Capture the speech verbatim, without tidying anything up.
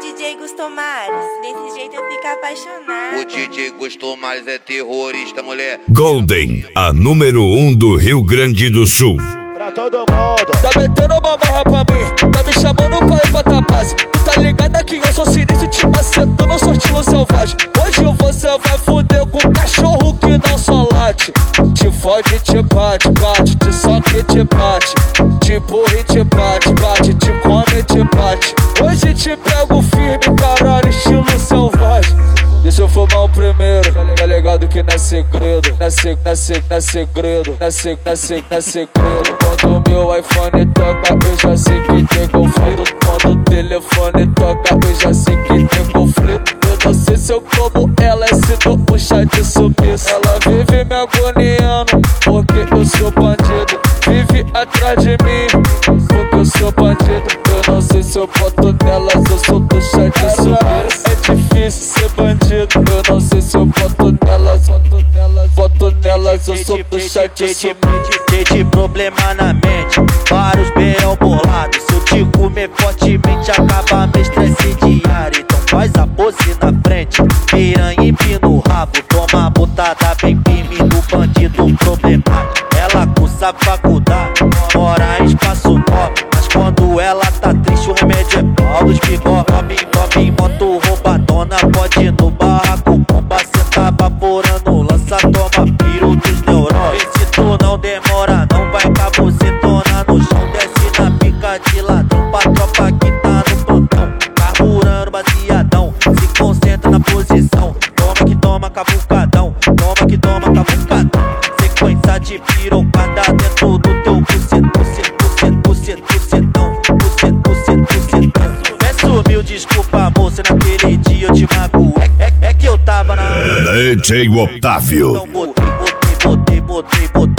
D J Gustomares, desse jeito eu fico apaixonado. O D J Gustomares é terrorista, mulher. Golden, a número um do Rio Grande do Sul. Pra todo mundo. Tá metendo uma barra pra mim, tá me chamando pra ir pra Tapaz. Tu tá ligado que eu sou sinistro, te macetando, não sou estilo selvagem. Hoje você vai foder com um cachorro que não só late. Te fode, te bate, bate, te soca e te bate. Te empurra e te bate, bate, te come e te bate. Hoje te pego firme, caralho, estilo selvagem. Deixa eu fumar o primeiro, tá ligado que não é segredo. Não é, se, não é, se, não é segredo, não é, se, não é, se, não é segredo. Quando o meu iPhone toca, eu já sei que tem conflito. Quando o telefone toca, eu já sei que tem conflito. Eu não sei se eu como ela, se não puxar de sumiço. Ela vive me agoniando, porque eu sou bandido. Vive atrás de mim, porque eu sou bandido. Eu não sei se eu boto nelas, eu sou do chá de sumiço. É difícil ser bandido. Eu não sei se eu boto nelas, boto nelas, boto nelas, eu sou do chá de sumiço. De problema na mente, vários beirão bolados. Se eu te comer fortemente, acaba meu estresse diário. Então faz a pose na frente, piranha empina o rabo. Toma botada bem firme no bandido problemático. Ela cursa faculdade, mora em espaço nobre. Mas quando ela tá triste, o remédio é pau dos bigode. Robin, Robin, moto roubadona, pode ir no barraco. Bomba, senta vaporando, lança, toma piro dos neurônios. E se tu não demora, não vai cabocetona no chão. Desce na pica de ladrão pra tropa que tá no plantão. Carburando baseadão, se concentra na posição. Toma que toma cavucadão, toma que toma cavucadão. Sequência de pirocada dentro do teu bucetão, bucetão, bucetão, bucetão, bucetão, bucetão. É sumiu, desculpa moça, naquele dia eu te magoei. É, é, é que eu tava na... D J Otávio. Então botei, botei, botei, botei, botei.